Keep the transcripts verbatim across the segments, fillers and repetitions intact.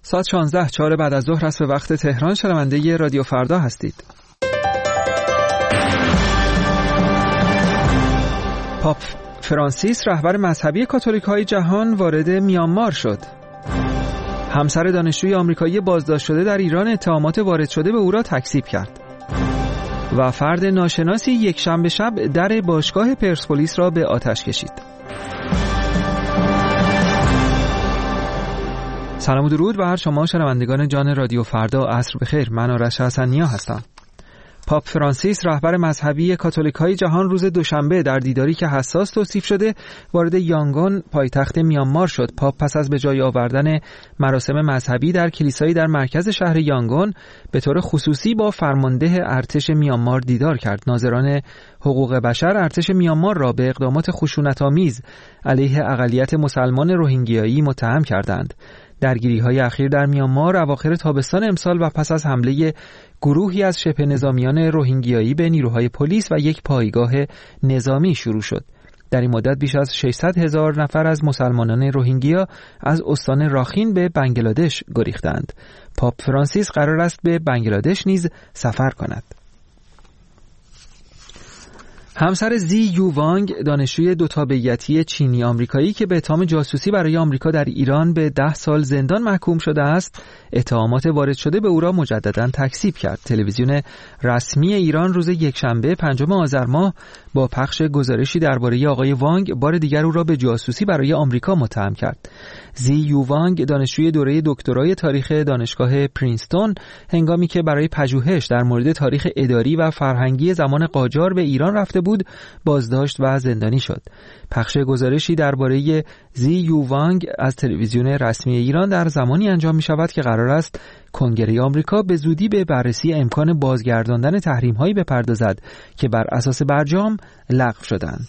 ساعت شانزده چهار بعد از ظهر است به وقت تهران. شنونده رادیو فردا هستید. پاپ فرانسیس رهبر مذهبی کاتولیک‌های جهان وارد میانمار شد. همسر دانشجوی آمریکایی بازداشت شده در ایران اتهامات وارد شده به او را تکذیب کرد. و فرد ناشناسی یک شنبه شب در باشگاه پرسپولیس را به آتش کشید. سلام و درود بر شما شنوندگان جان رادیو فردا. عصر بخیر. من آرش حسنیا هستم. پاپ فرانسیس رهبر مذهبی کاتولیک‌های جهان روز دوشنبه در دیداری که حساس توصیف شده وارد یانگون پایتخت میانمار شد. پاپ پس از به جای آوردن مراسم مذهبی در کلیسایی در مرکز شهر یانگون به طور خصوصی با فرمانده ارتش میانمار دیدار کرد. ناظران حقوق بشر ارتش میانمار را به اقدامات خشونت‌آمیز علیه اقلیت مسلمان روهینگیایی متهم کردند. درگیری‌های اخیر در میانمار اواخر تابستان امسال و پس از حمله گروهی از شبه نظامیان روهینگیایی به نیروهای پلیس و یک پایگاه نظامی شروع شد. در این مدت بیش از ششصد هزار نفر از مسلمانان روهینگیا از استان راخین به بنگلادش گریختند. پاپ فرانسیس قرار است به بنگلادش نیز سفر کند. همسر زی یو وانگ دانشجوی دو تابعیتی چینی آمریکایی که به اتهام جاسوسی برای آمریکا در ایران به ده سال زندان محکوم شده است، اتهامات وارد شده به او را مجددا تکذیب کرد. تلویزیون رسمی ایران روز یکشنبه پنجم آذر ماه با پخش گزارشی درباره آقای وانگ بار دیگر او را به جاسوسی برای آمریکا متهم کرد. زی یو وانگ دانشجوی دوره دکترای تاریخ دانشگاه پرینستون هنگامی که برای پژوهش در مورد تاریخ اداری و فرهنگی زمان قاجار به ایران رفته بود بازداشت و زندانی شد. پخش گزارشی درباره زی یو وانگ از تلویزیون رسمی ایران در زمانی انجام می شود که قرار است کنگره آمریکا به زودی به بررسی امکان بازگرداندن تحریم‌هایی بپردازد که بر اساس برجام لغو شدند.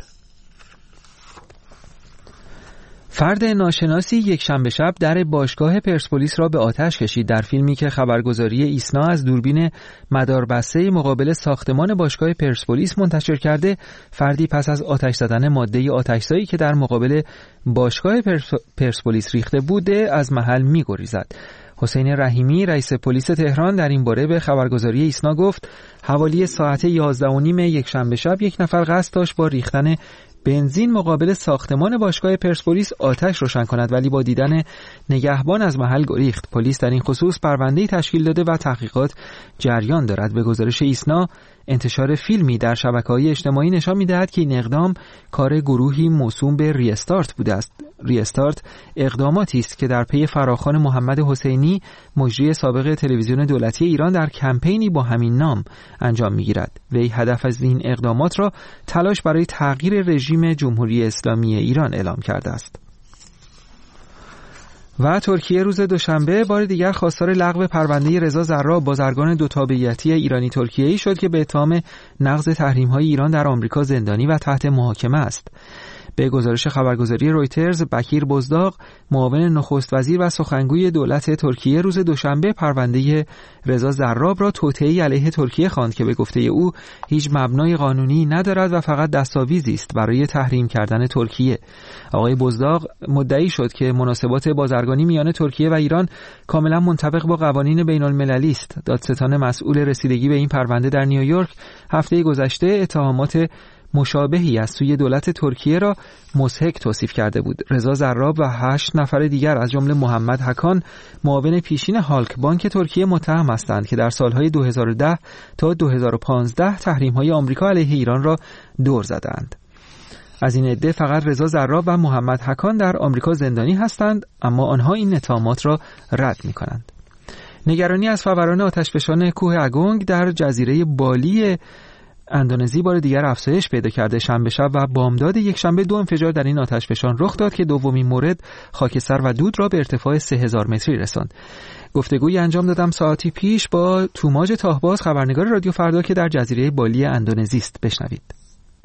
فرد ناشناسی یک شنبه شب در باشگاه پرسپولیس را به آتش کشید. در فیلمی که خبرگزاری ایسنا از دوربین مداربسته مقابل ساختمان باشگاه پرسپولیس منتشر کرده، فردی پس از آتش زدن ماده آتشزایی که در مقابل باشگاه پرسپولیس ریخته بوده از محل می‌گریزد. حسین رحیمی رئیس پلیس تهران در این باره به خبرگزاری ایسنا گفت حوالی ساعت یازده و نیم یک شنبه شب یک نفر قصد داشت با ریختن بنزین مقابل ساختمان باشگاه پرسپولیس آتش روشن کند، ولی با دیدن نگهبان از محل گریخت. پلیس در این خصوص پرونده‌ای تشکیل داده و تحقیقات جریان دارد. به گزارش ایسنا انتشار فیلمی در شبکه‌های اجتماعی نشان می‌دهد که این اقدام کار گروهی موسوم به ریستارت بوده است. ریستارت اقداماتی است که در پی فراخوان محمد حسینی مجری سابق تلویزیون دولتی ایران در کمپینی با همین نام انجام می‌گیرد. وی هدف از این اقدامات را تلاش برای تغییر رژیم جمهوری اسلامی ایران اعلام کرده است. و ترکیه روز دوشنبه بار دیگر خواستار لغو پرونده رضا زراب بازرگان دو تابعیتی ایرانی ترکیه‌ای شد که به اتهام نقض تحریم‌های ایران در آمریکا زندانی و تحت محاکمه است. به گزارش خبرگزاری رویترز، بکیر بزداق معاون نخست وزیر و سخنگوی دولت ترکیه روز دوشنبه پرونده رضا زراب را توطئه‌ای علیه ترکیه خواند که به گفته او هیچ مبنای قانونی ندارد و فقط دستاویزی است برای تحریم کردن ترکیه. آقای بزداق مدعی شد که مناسبات بازرگانی میان ترکیه و ایران کاملا منطبق با قوانین بین‌المللی است. دادستان مسئول رسیدگی به این پرونده در نیویورک هفته گذشته اتهامات مشابهی از سوی دولت ترکیه را مضحک توصیف کرده بود. رضا زراب و هشت نفر دیگر از جمله محمد حکان معاون پیشین هالک بانک ترکیه متهم هستند که در سالهای دو هزار و ده تا دو هزار و پانزده تحریم‌های آمریکا علیه ایران را دور زدند. از این عده فقط رضا زراب و محمد حکان در آمریکا زندانی هستند، اما آنها این اتهامات را رد می‌کنند. نگرانی از فوران آتشفشان کوه اگونگ در جزیره بالی اندونزی بار دیگر افزایش پیدا کرده. شنبه شب و بامداد یک شنبه دو انفجار در این آتشفشان رخ داد که دومین مورد خاکستر و دود را به ارتفاع سه هزار متری رساند. گفتگویی انجام دادم ساعتی پیش با توماج تاهباز خبرنگار رادیو فردا که در جزیره بالی اندونزی است. بشنوید.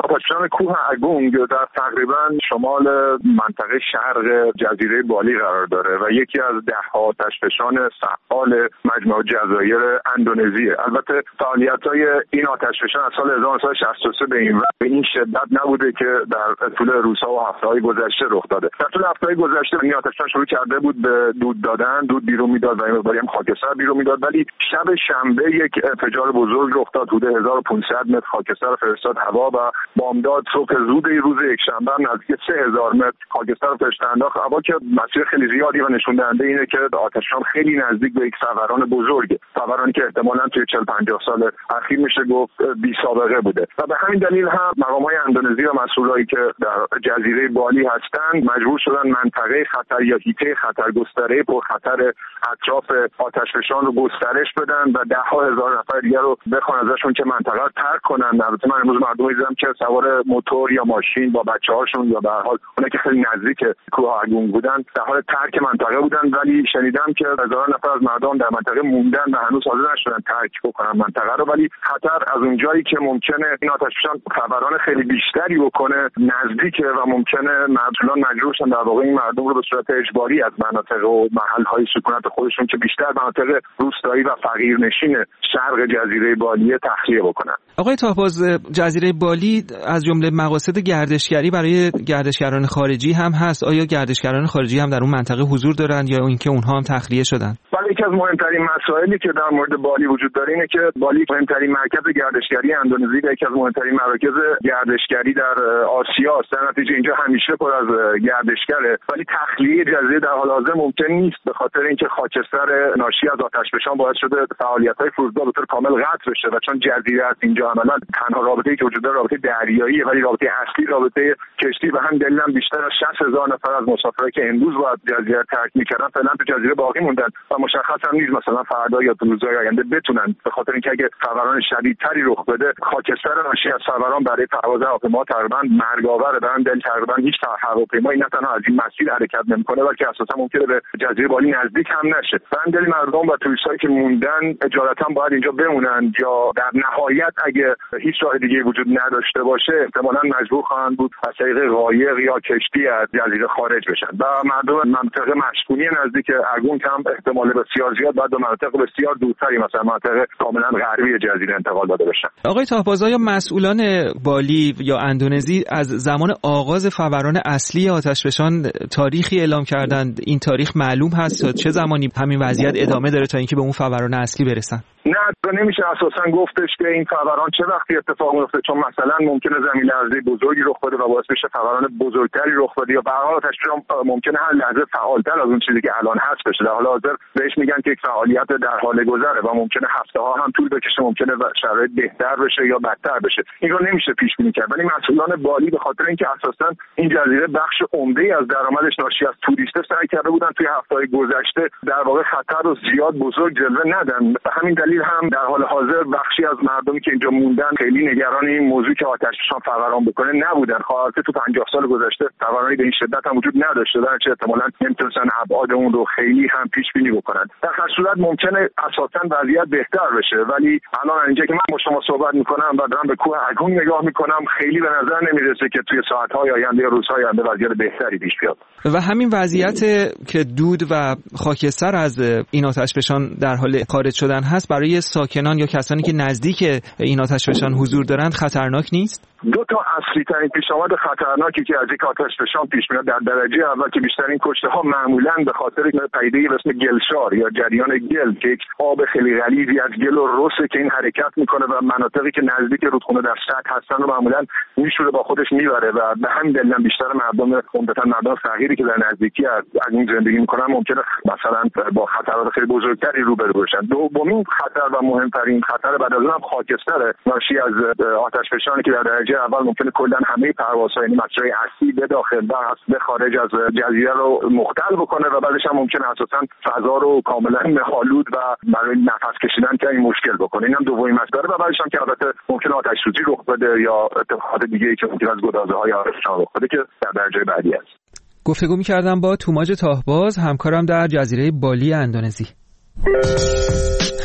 آتشفشان کوه اگونگ در تقریبا شمال منطقه شرق جزیره بالی قرار داره و یکی از ده ها آتشفشان فعال مجموعه جزایر اندونزیه. البته فعالیت‌های این آتشفشان از سال هزار و نهصد و شصت و سه به این به این شدت نبوده که در طول روزها و هفته‌های گذشته رخ داده. در طول هفته‌های گذشته این آتشفشان شروع کرده بود به دود دادن، دود بیرون میداد و مقداری هم خاکستر بیرون میداد، ولی شب شنبه یک انفجار بزرگ رخ داد. حدود هزار و پانصد متر خاکستر فرستاد هوا و بامداد صبح روز روز یکشنبه نزدیک سه هزار متر خاکستر فرستاد انداخت هوا که مسیر خیلی زیادی و نشون دهنده اینه که آتشفشان خیلی نزدیک به یک فوران بزرگه، فورانی که احتمالاً توی چهل پنجاه سال اخیر میشه گفت بی سابقه بوده و به همین دلیل هم مقام‌های اندونزی و مسئولایی که در جزیره بالی هستند مجبور شدن منطقه خطر یا حیطه خطر گستره پر خطر اطراف آتشفشان رو گسترش بدن و ده ها هزار نفر دیگر رو بخوان ازشون که منطقه رو ترک کنن. البته من امروز مردمی دیدم که سوار موتور یا ماشین با بچه‌هاشون یا به هر حال اونایی که خیلی نزدیک کوه اگونگ بودن در حال ترک منطقه بودن، ولی شنیدم که هزاران نفر از مردم در منطقه موندن و هنوز حاضر نشدن ترک بکنن منطقه رو، ولی خطر از اونجایی که ممکنه این آتشفشان فوران خیلی بیشتری بکنه نزدیکه و ممکنه مسئولان مجبور شن در واقع این مردم رو به صورت اجباری از مناطق و محل‌های سکونت خودشون که بیشتر مناطق روستایی و فقیرنشین شرق جزیره بالی تخلیه بکنن. آقای طاهباز، جزیره بالی از جمله مقاصد گردشگری برای گردشگران خارجی هم هست. آیا گردشگران خارجی هم در اون منطقه حضور دارند یا اینکه اونها هم تخلیه شدن؟ بله، یکی از مهمترین مسائلی که در مورد بالی وجود داره اینه که بالی مهمترین مرکز گردشگری اندونزی و یکی از مهمترین مراکز گردشگری در آسیا است. در نتیجه اینجا همیشه پر از گردشگره، ولی تخلیه جزیره در حال حاضر ممکن نیست به خاطر اینکه خاکستر ناشی از آتشفشان باعث شده فعالیت‌های فرودگاه به طور کامل قطع بشه و چون جزیره است اینجا عملاً تنها رابطه‌ای که وجود داره رابطه دریاییه، ولی رابطه اصلی رابطه کشتی و هم دلیل بیشتر از شصت هزار نفر از مسافرایی که امروز باید جزیره ترک می‌کردن فعلا تو جزیره باقی موندن و مشخص هم نیست مثلا فردا یا تو روزهای آینده بتونن، به خاطر اینکه اگه فوران شدیدتری رخ بده خاکستر ناشی از فوران برای پرواز هواپیما تقریبا مرگاوره. به همین دلیل تقریبا هیچ هواپیمایی نه تنها از این مسیر حرکت نمی‌کنه بلکه اساسا ممکنه به جزیره بالی نزدیک هم نشه. به همین دلیل مردم و توریستایی که موندن اجالتا باید اینجا بمونن یا در نهایت اگه هیچ راه دیگه وجود نداشته باشه احتمالاً مجبور خواهند بود از طریق قایق یا کشتی از جزیره خارج بشن و مردم منطقه مسکونی نزدیک اگونگ هم احتمال بسیار زیاد بعد به مناطق بسیار دورتری مثلا مناطق کاملا غربی جزیره انتقال داده بشن. آقای طاهباز، یا مسئولان بالی یا اندونزی از زمان آغاز فوران اصلی آتشفشان تاریخی اعلام کردند؟ این تاریخ معلوم هست چه زمانی همین وضعیت ادامه داره تا اینکه به اون فوران اصلی برسن؟ نه، نمیشه اساسا گفتش که این فوران چه وقتی اتفاق میفته، چون مثلا ممکنه زمین لرزه بزرگی رخ بده و باعث بشه فوران بزرگتری رخ بده یا به هر حال آتشفشان ممکنه هر لحظه فعالتر از اون چیزی که الان هست بشه. در حال حاضر بهش میگن که یک فعالیت در حال گذره و ممکنه هفته ها هم طول بکشه، ممکنه شرایط بهتر بشه یا بدتر بشه. این رو نمیشه پیش بینی کرد، ولی مسئولان بالی به خاطر اینکه اساسا این جزیره بخش عمده‌ای از درآمدش ناشی از توریسته سعی کرده بودن توی هفته‌های گذشته در واقع خطر رو زیاد بزرگ جلوه ندن. به همین دلیل هم در حال حاضر بخشی از مردمی که اینجا موندن خیلی نگران این موضوع که آتشفشان فوران بکنه نبودن. خاطر تو پنجاه سال گذشته فورانی به این شدت هم وجود نداشته، در چه احتمالاً نمیتونن ابعاد اون رو خیلی هم پیش بینی بکنن. در هر صورت ممکنه اساساً وضعیت بهتر بشه، ولی الان اینجا که من با شما صحبت میکنم و دارم به کوه اگونگ نگاه میکنم خیلی به نظر نمیرسه که توی ساعت‌های آینده یا روزهای آینده وضعیت بهتری پیش بیاد. و همین وضعیت که دود و خاکستر از این آتشفشان در حال خارج شدن هست برای ساکنان یا کسانی که نزدیک این آتشفشان حضور دارند خطرناک نیست؟ دو تا اصلی ترین پیشامد خطرناکی که از یک آتشفشان پیش میاد در درجه اول که بیشترین کشته ها معمولاً به خاطر پدیده‌ای به اسم گلشار یا جریان گل که یک آب خیلی غلیظی از گل و رسه که این حرکت میکنه و مناطقی که نزدیک رودخونه در سطح هستن رو معمولاً میشوره با خودش میبره و به همین دلیل بیشتر مردم عمدتاً مردم فقیری که در نزدیکی از این زندگی میکنن ممکنه مثلا با خطرات خیلی بزرگتری روبرو بشن. دومین خطر و مهمترین خطر بعد از اون هم خاکستر ناشی از آتشفشانی که در درجه اول ممکنه کلا همه پروازها یعنی مسیرهای اصلی به داخل و به خارج از جزیره رو مختل بکنه و بعدش هم ممکنه اساسا فضا رو کاملا مه‌آلود و برای نفس کشیدن که این مشکل بکنه. اینم دومین مسئله و بعدش هم که البته ممکنه آتش سوزی رخ بده یا اتفاقات دیگه‌ای که ممکن از گدازه‌های آتشفشان رخ بده که در درجه بعدی است. گفتگو می‌کردم با توماج طاهباز، همکارم در جزیره بالی اندونزی.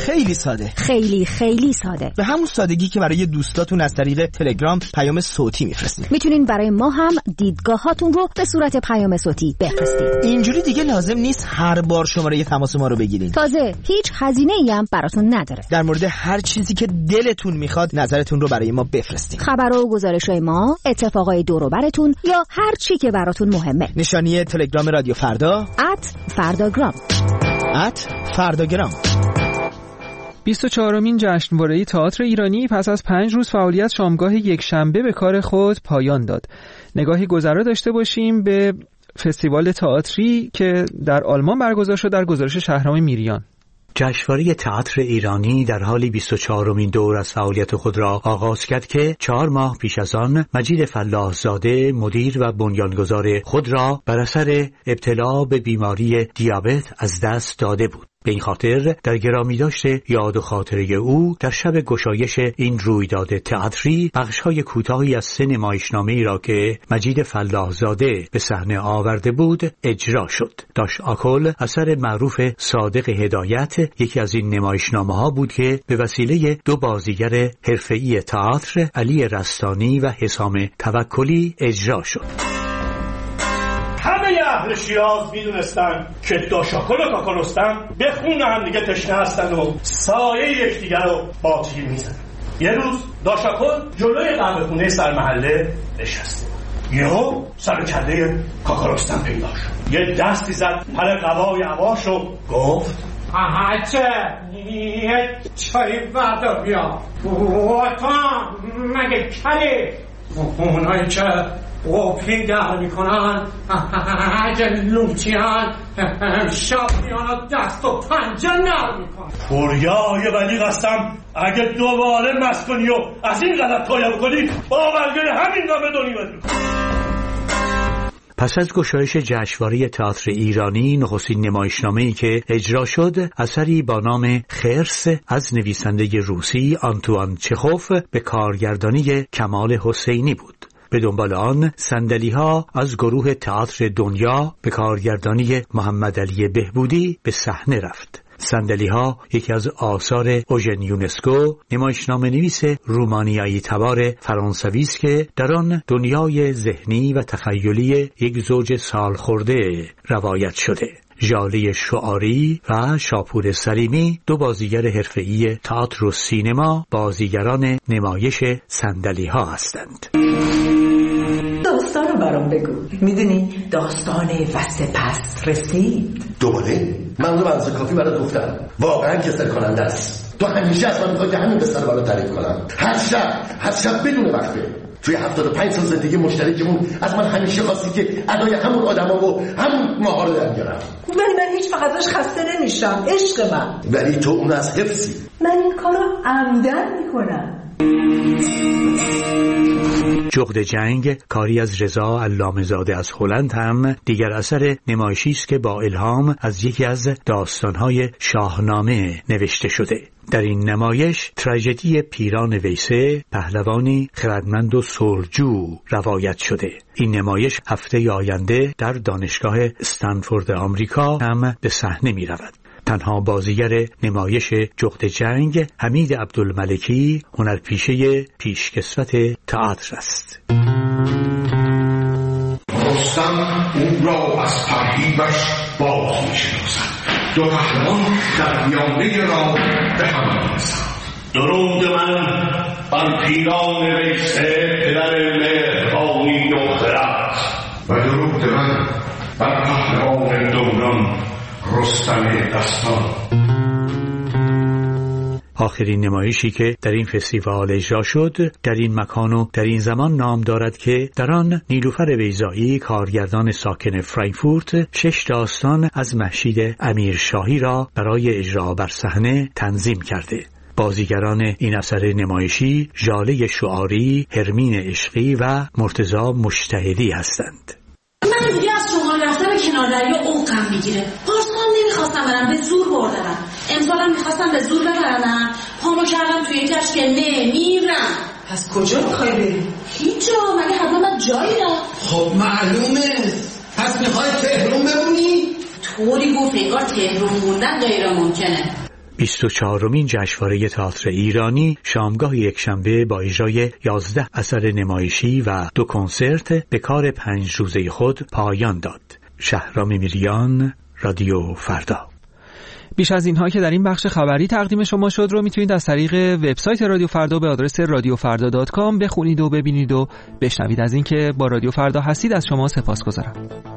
خیلی ساده. خیلی خیلی ساده. به همون سادگی که برای دوستاتون از طریق تلگرام پیام صوتی میفرستید. میتونین برای ما هم دیدگاهاتون رو به صورت پیام صوتی بفرستید. اینجوری دیگه لازم نیست هر بار شماره تماس ما رو بگیرید. تازه هیچ هزینه‌ای هم براتون نداره. در مورد هر چیزی که دلتون میخواد نظرتون رو برای ما بفرستید. خبر و گزارش‌های ما، اتفاقای دور و براتون یا هر چی که براتون مهمه. نشانی تلگرام رادیو فردا ات فرداگرام ات فرداگرام. بیست و چهارمین جشنواره تئاتر ایرانی پس از پنج روز فعالیت شامگاه یک شنبه به کار خود پایان داد. نگاهی گذرا داشته باشیم به فستیوال تئاتری که در آلمان برگزار شد در گزارش شهرام میریان. جشنواره تئاتر ایرانی در حالی بیست و چهارمین دور از فعالیت خود را آغاز کرد که چهار ماه پیش از آن مجید فلاح زاده مدیر و بنیانگذار خود را بر اثر ابتلا به بیماری دیابت از دست داده بود. به این خاطر در گرامی داشته یاد و خاطره او در شب گشایش این رویداد تئاتری بخش‌های کوتاهی از سه نمایشنامه‌ای را که مجید فلاح زاده به صحنه آورده بود اجرا شد. داش آکل اثر معروف صادق هدایت یکی از این نمایشنامه‌ها بود که به وسیله دو بازیگر حرفه‌ای تئاتر علی رستانی و حسام توکلی اجرا شد. همه اهل شیراز میدونستن که داشاکل و کاکالستم به خون هم دیگه تشنه هستن و سایه یکدیگر رو با تیر میزنن. یه روز داشاکل جلوی قهوه خونه سرمحله نشسته. یهو سر کله کاکالستم پیدا شد. یه دستی زد پر قبای عواش و گفت آهاچه یه چای بردا بیا وطن مگه کلی اونایی که قفلی در میکنن جلوچیان شابیان و دست و پنجه نر میکنن. پوریای ولی قسم اگه دوباره مسکنی و از این غلط تایه بکنی با برگه همین نامه دونی بدون. پس از گشایش جشنواره تئاتر ایرانی نخستین نمایشنامه‌ای که اجرا شد اثری با نام خرس از نویسنده روسی آنتوان چخوف به کارگردانی کمال حسینی بود. به دنبال آن صندلی‌ها از گروه تئاتر دنیا به کارگردانی محمد علی بهبودی به صحنه رفت. صندلی‌ها یکی از آثار اوژن یونسکو، نمایشنامه نویس رومانیایی تبار فرانسوی است که در آن دنیای ذهنی و تخیلی یک زوج سالخورده روایت شده. ژاله شعاری و شاپور سلیمی دو بازیگر حرفه‌ای تئاتر و سینما بازیگران نمایش صندلی‌ها هستند. داستان رو برام بگو. میدونی داستان وسط پس رسید. دوباره؟ من رو منزل کافی برات گفتم واقعا کسل کننده است. تو همیشه از من میخوای که همین قصه رو برات تعریف کنم. هر شب هر شب بدون وقفه. توی هفتاد و پنج سال زندگی مشترکمون از من همیشه خواستی که ادای همون آدما و همون ماها رو در بیارم. ولی من هیچ وقت ازش خسته نمیشم عشق من. ولی تو اون از حفظی. من این کارو عمدن میکنم. جغد جنگ کاری از رضا علامه‌زاده از هلند هم دیگر اثر نمایشی است که با الهام از یکی از داستان‌های شاهنامه نوشته شده. در این نمایش تراژدی پیران ویسه پهلوانی خردمند و صلحجو روایت شده. این نمایش هفته آینده در دانشگاه استنفورد آمریکا هم به صحنه می رود. تنها بازیگر نمایش جغد جنگ حمید عبدالملکی هنرپیشه پیشکسوت تئاتر است. رستم او را از ترکیبش باز می شناسد. دو قهرمان در میانه را به هم می‌رسند. درود من بر پیران ویسه پدر مهربانی و خرد و درود من بر پهلوان دوران رستم دستان. آخرین نمایشی که در این فستیوال اجرا شد در این مکان و در این زمان نام دارد که در آن نیلوفر ویزایی کارگردان ساکن فرانکفورت شش داستان از مهشید امیرشاهی را برای اجرا بر صحنه تنظیم کرده. بازیگران این اثر نمایشی ژاله شعاری، هرمین عشقی و مرتضی مجتهدی هستند. من دیگه از شما رفتم کنار دریا عقم میگیره. پارسال نمیخواستم برم به زور بردم. امسالم میخواستم به زور ببرم. پامو کردم توی کش که نمیرم. پس کجا میخوای بری؟ هیچ جا. مگه حتما من جایی را؟ خب معلومه. پس میخوای تهران بمونی؟ طوری گفت انگار تهران موندن غیر ممکنه. بیست و چهارمین جشنواره تئاتر ایرانی شامگاه یکشنبه با اجرای یازده اثر نمایشی و دو کنسرت به کار پنج روزه خود پایان داد. شهرام میریان، رادیو فردا. بیش از اینها که در این بخش خبری تقدیم شما شد رو میتونید از طریق وبسایت رادیو فردا به آدرس رادیو فردا دات کام بخونید و ببینید و بشنوید. از اینکه با رادیو فردا هستید از شما سپاسگزارم.